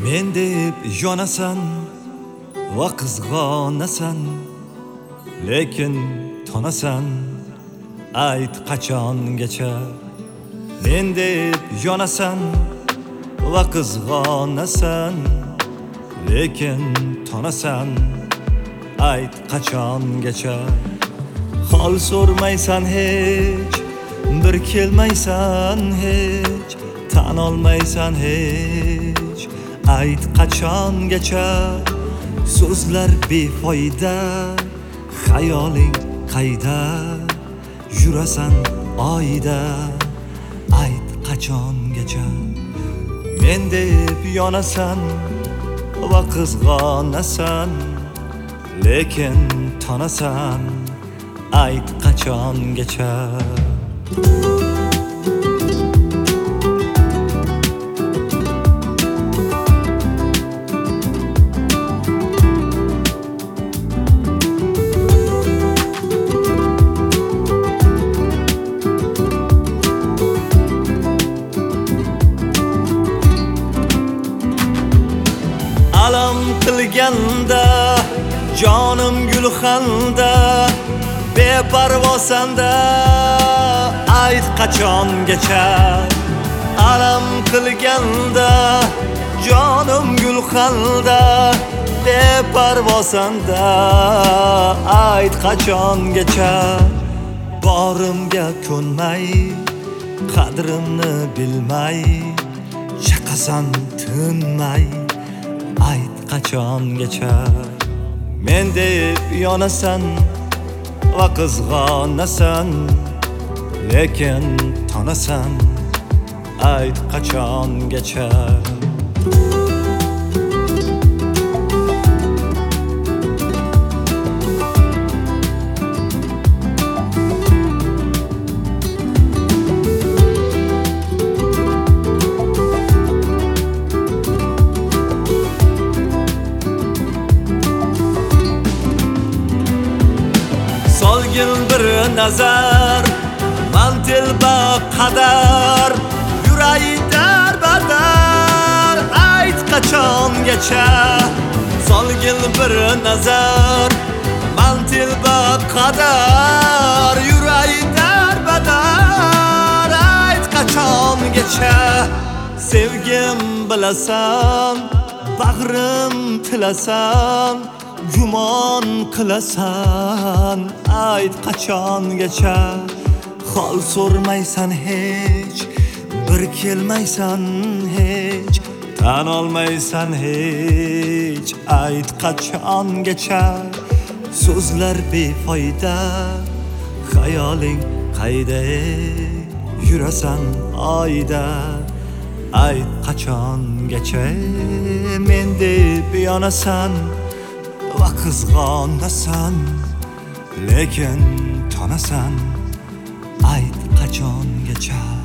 Men deb yonasan va qizg'onasan, lekin tonasan, ayt qachongacha. Men deb yonasan va qizg'onasan, lekin tonasan, ayt qachongacha. Hol so'rmaysan hech, bir kelmaysan hech, tan olmaysan hech, ayt qachongacha. So'zlar befoyda, xayoling qayda, yurasan oyda, ayt qachongacha. Men deb yonasan va qizg'onasan, lekin tonasan, ayt qachongacha. Alam qilganda jonim gulxanda, beparvosanda, ayt qachongacha. Alam qilganda jonim gulxanda, beparvosanda, ayt qachongacha. Borimga ko'nmay, qadrimni bilmay, chaqasan tinmay, ayt qachongacha. Men deb yonasan va qizg'onasan, lekin tonasan, ayt qachongacha. Solgin bir nazar, mantil baqadar, yurayi darbadar, ayt qachongacha. Solgin bir nazar, mantil baqadar, yurayi darbadar, ayt qachongacha. Sevgim bilasan, bag'rim tilasan, gumon qilasan, ayt qachongacha. Hol so'rmaysan hech, bir kelmaysan hech, tan olmaysan hech, ayt qachongacha. So'zlar befoyda, xayoling qayda, yurasan oyda, ayt qachongacha. Men deb yonasan va qizg'onasan, lekin tonasan, ayt qachongacha.